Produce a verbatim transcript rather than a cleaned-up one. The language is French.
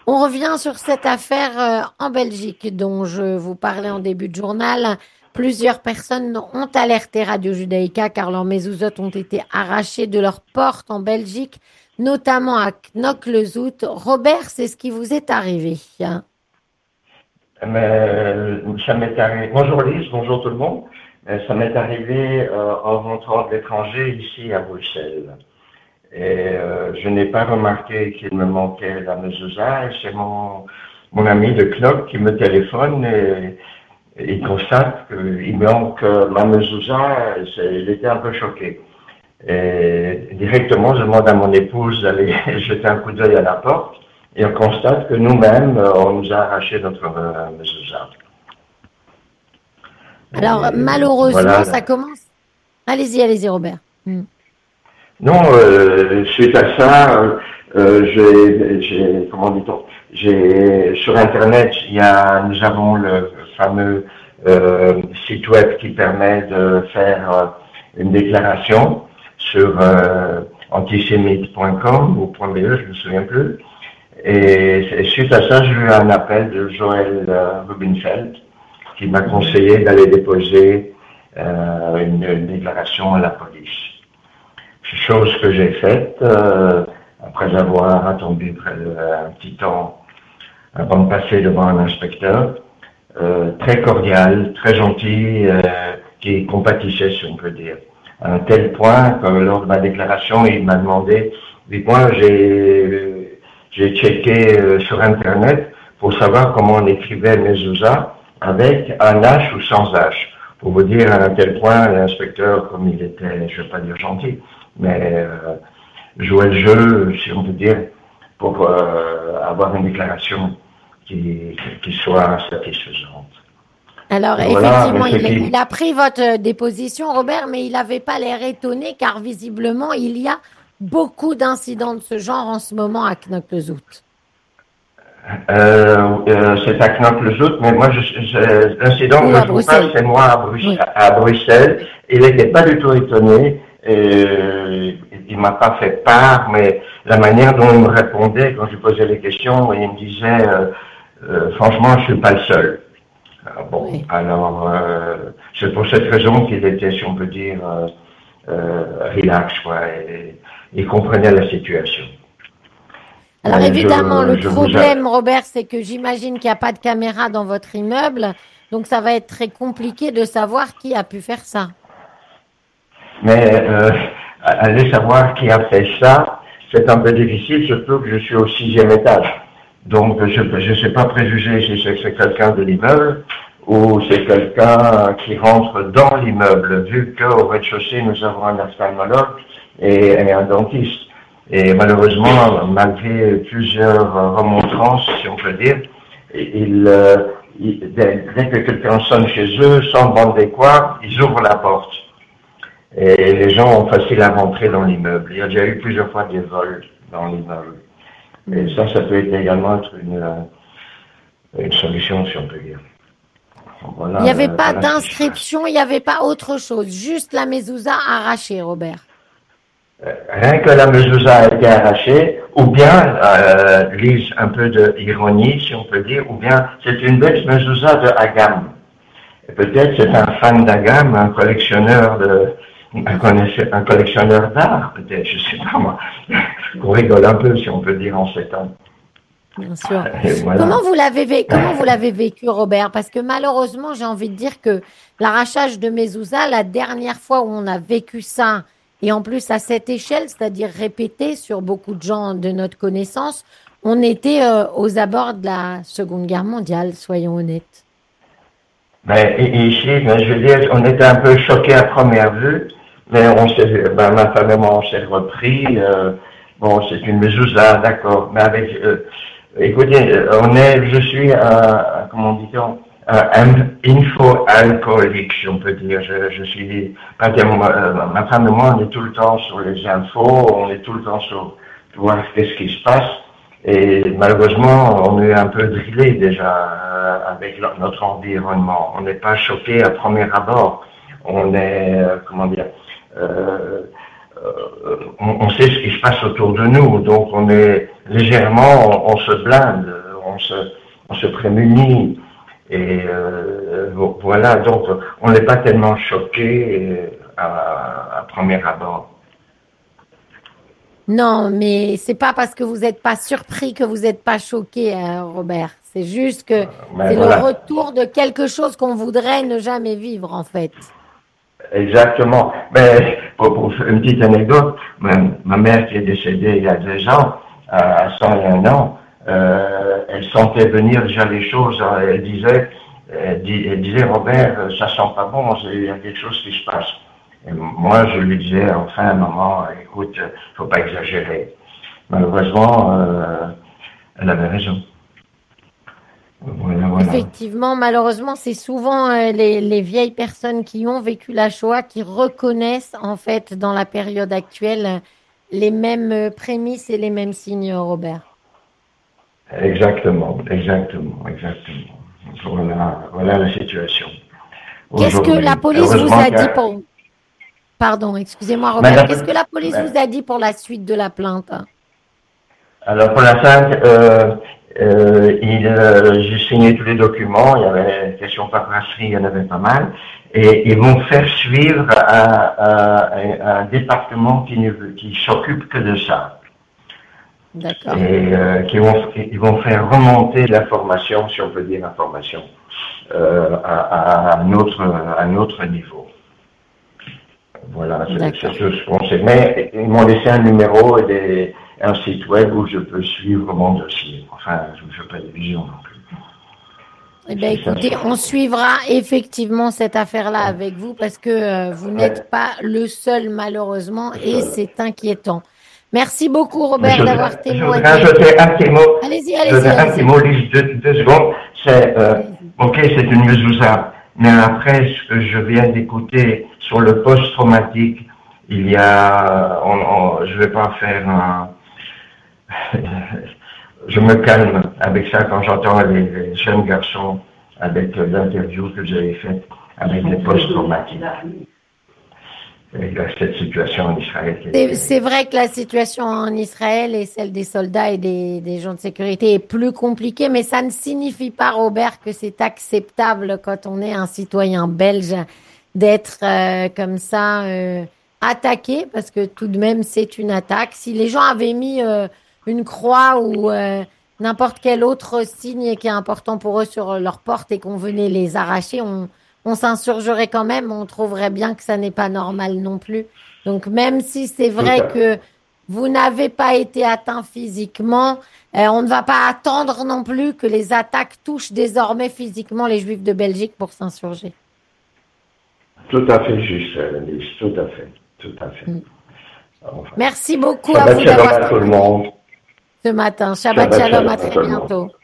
On revient sur cette affaire euh, en Belgique dont je vous parlais en début de journal. Plusieurs personnes ont alerté Radio Judaïka car leurs mezuzot ont été arrachés de leurs portes en Belgique, notamment à Knokke-le-Zout. Robert, c'est ce qui vous est arrivé. Mais euh, ça m'est arrivé. Bonjour Lise, bonjour tout le monde. Euh, Ça m'est arrivé euh, en rentrant de l'étranger ici à Bruxelles. Et euh, je n'ai pas remarqué qu'il me manquait la mezouza. Et c'est mon, mon ami de Knock qui me téléphone et, et il constate qu'il manque euh, ma mezouza. Et c'est- il était un peu choqué. Et directement, je demande à mon épouse d'aller jeter un coup d'œil à la porte. Et on constate que nous-mêmes, euh, on nous a arraché notre euh, mezouza. Alors, Et malheureusement, voilà. ça commence. Allez-y, allez-y, Robert. Hmm. Non, euh, suite à ça, euh, euh, j'ai, j'ai- comment dit-on, j'ai sur Internet, il y a, nous avons le fameux euh, site web qui permet de faire euh, une déclaration sur euh, antisémite point com ou .be, je me souviens plus. Et, et suite à ça, j'ai eu un appel de Joël euh, Rubinfeld qui m'a conseillé d'aller déposer euh, une, une déclaration à la police. Chose que j'ai faite euh, après avoir attendu près d'un petit temps avant de passer devant un inspecteur, euh, très cordial, très gentil, euh, qui compatissait, si on peut dire. À un tel point que lors de ma déclaration, il m'a demandé, dites-moi, j'ai j'ai checké euh, sur Internet pour savoir comment on écrivait mezouza avec un H ou sans H. Pour vous dire à un tel point, l'inspecteur, comme il était, je ne vais pas dire gentil, mais euh, jouait le jeu, si on peut dire, pour euh, avoir une déclaration qui, qui soit satisfaisante. Alors, Et voilà, mais effectivement, ce il, a- il qui, a pris votre euh, déposition, Robert, mais il n'avait pas l'air étonné car visiblement, il y a beaucoup d'incidents de ce genre en ce moment à Knokke-le-Zout. euh, euh, c'est à Knokke-le-Zout, mais moi, je, je, l'incident Ou que à je vous parle, Bruxelles. c'est moi à, Brux- Oui. à Bruxelles. Il n'était pas du tout étonné. Et il m'a pas fait part, mais la manière dont il me répondait quand je lui posais les questions, il me disait, euh, euh, franchement, je suis pas le seul. Ah, bon, Oui. alors euh, c'est pour cette raison qu'il était, si on peut dire, euh, euh, relax, quoi, et il comprenait la situation. Alors Mais évidemment, je, le je vous a... problème, Robert, c'est que j'imagine qu'il n'y a pas de caméra dans votre immeuble, donc ça va être très compliqué de savoir qui a pu faire ça. Mais euh, aller savoir qui a fait ça, c'est un peu difficile, surtout que je suis au sixième étage. Donc je ne sais pas préjuger si c'est c'est quelqu'un de l'immeuble ou c'est quelqu'un qui rentre dans l'immeuble, vu qu'au rez-de-chaussée, nous avons un ophtalmologue et, et un dentiste. Et malheureusement, malgré plusieurs remontrances, si on peut dire, il, euh, il- dès, dès que quelqu'un sonne chez eux, sans demander quoi, ils ouvrent la porte. Et les gens ont facile à rentrer dans l'immeuble. Il y a déjà eu plusieurs fois des vols dans l'immeuble. Et Hmm. ça, ça peut être également être une, euh, une solution, si on peut dire. Il n'y Voilà, avait le- pas voilà ce qui se passe. d'inscription, il n'y avait pas autre chose, juste la mezouza arrachée, Robert. Euh, Rien que la mezouza a été arrachée, ou bien, euh, Lise, un peu d'ironie, si on peut dire, ou bien c'est une belle mezouza de Agam. Et peut-être c'est un fan d'Agam, un collectionneur de, un, connaisseur- un collectionneur d'art, peut-être, je sais pas moi. On rigole un peu, si on peut dire, en ces temps. Bien sûr. Et Comment voilà. vous l'avez vé- comment vous l'avez vécu, Robert? Parce que malheureusement, j'ai envie de dire que l'arrachage de mezouza, la dernière fois où on a vécu ça, et en plus à cette échelle, c'est-à-dire répété sur beaucoup de gens de notre connaissance, on était euh, aux abords de la Seconde Guerre mondiale, soyons honnêtes. Mais i- ici, ben, je veux dire, on était un peu choqués à première vue, mais on s'est, ben, ma femme et moi, on s'est repris. Euh, bon, c'est une mezouza, d'accord, mais avec, euh, écoutez, euh, on est, je suis un, un- comment dit-on, un info-alcoolique, si on peut dire. Je, je suis, pas tellement- euh, ma femme et moi, on est tout le temps sur les infos, on est tout le temps sur voir qu'est-ce qui se passe. Et malheureusement, on est un peu drillé déjà euh, avec lo- notre environnement. On n'est pas choqué à premier abord. On est, euh, comment dire, euh, euh, on, on sait ce qui se passe autour de nous, donc on est légèrement, on, on se blinde, on se, on se prémunit. Et euh, voilà, donc on n'est pas tellement choqué à, à premier abord. Non, mais c'est pas parce que vous n'êtes pas surpris que vous n'êtes pas choqué, euh, Robert. C'est juste que Mais c'est le voilà, retour de quelque chose qu'on voudrait ne jamais vivre, en fait. exactement. Mais pour, pour faire une petite anecdote, ma, ma mère qui est décédée il y a deux ans, à cent et un ans, euh, elle sentait venir déjà les choses. Elle disait, elle, dis- elle disait, Robert, ça sent pas bon, il y a quelque chose qui se passe. Et moi, je lui disais, enfin, maman, écoute, faut pas exagérer. Malheureusement, euh, elle avait raison. Voilà, voilà. Effectivement, malheureusement, c'est souvent euh, les, les vieilles personnes qui ont vécu la Shoah qui reconnaissent, en fait, dans la période actuelle, euh, les mêmes euh, prémices et les mêmes signes, Robert. Exactement, exactement, exactement. Voilà, voilà la situation Qu'est-ce que la aujourd'hui. police vous Heureusement a qu'il y dit a... pour... Pardon, excusez-moi, Mais Robert. la- Qu'est-ce que la police mais- vous a dit pour la suite de la plainte? Alors pour la cinq, euh, euh, il, euh, j'ai signé tous les documents, il y avait question paperasserie, il y en avait pas mal, et ils vont faire suivre à, à- à un département qui, ne, qui s'occupe que de ça. D'accord. Et euh, qui vont, ils vont faire remonter l'information, si on peut dire information, euh, à, à un autre, à un autre niveau. Voilà, c'est c'est D'accord. tout ce qu'on sait. Mais ils m'ont laissé un numéro et des, un site web où je peux suivre mon dossier. Enfin, je ne fais pas d'illusions non plus. Eh bien, C'est ça, écoutez, on c'est- suivra effectivement cette affaire-là avec vous parce que euh, vous Ouais, n'êtes pas le seul, malheureusement, c'est et ça. c'est inquiétant. Merci beaucoup, Mais je Robert, d'avoir voudrais, je voudrais témoigné. ajouter un petit mot. Allez-y, Je allez-y, voudrais un petit allez-y. mot, Lise, deux, deux secondes. C'est, euh, Allez-y. ok, c'est une mezouza. Mais après ce que je viens d'écouter sur le post-traumatique, il y a, on, on- je vais pas faire un, je me calme avec ça quand j'entends les, les jeunes garçons avec euh, l'interview que j'avais faite avec les post-traumatiques. Et il y a cette situation en Israël qui est C'est c'est terrible. vrai que la situation en Israël et celle des soldats et des, des gens de sécurité est plus compliquée, mais ça ne signifie pas, Robert, que c'est acceptable quand on est un citoyen belge d'être euh, comme ça euh, attaqué, parce que tout de même c'est une attaque. Si les gens avaient mis euh, une croix ou euh, n'importe quel autre signe qui est important pour eux sur leur porte et qu'on venait les arracher, on, on s'insurgerait quand même, on trouverait bien que ça n'est pas normal non plus. Donc, même si c'est Tout vrai à fait. que vous n'avez pas été atteint physiquement, euh, on ne va pas attendre non plus que les attaques touchent désormais physiquement les Juifs de Belgique pour s'insurger. Tout à fait juste, Lise, tout à fait, tout à fait. Mm. Enfin, Merci beaucoup à Shabbat vous shalom d'avoir à tout le témoigné monde. ce matin. Shabbat Shabbat shalom, shalom à à très tout le monde. bientôt.